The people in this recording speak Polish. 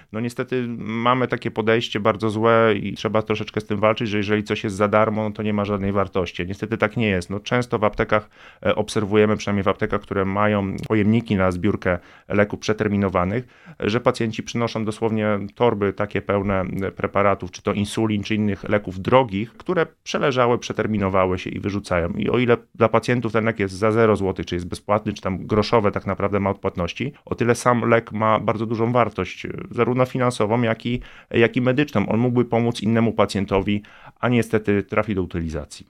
No niestety mamy takie podejście bardzo złe i trzeba troszeczkę z tym walczyć, że jeżeli coś jest za darmo, no to nie ma żadnej wartości. Niestety tak nie jest. No często w aptekach obserwujemy, przynajmniej w aptekach, które mają pojemniki na zbiórkę leków przeterminowanych, że pacjenci przynoszą dosłownie torby takie pełne preparatów, czy to insulin, czy innych leków drogich, które przeleżały, przeterminowały się i wyrzucają. I o ile dla pacjentów ten lek jest za 0 zł, czy jest bezpłatny, czy tam groszowe tak naprawdę ma odpłatności, o tyle sam lek ma bardzo dużą wartość, zarówno finansową, jak i medyczną. On mógłby pomóc innemu pacjentowi, a niestety trafi do utylizacji.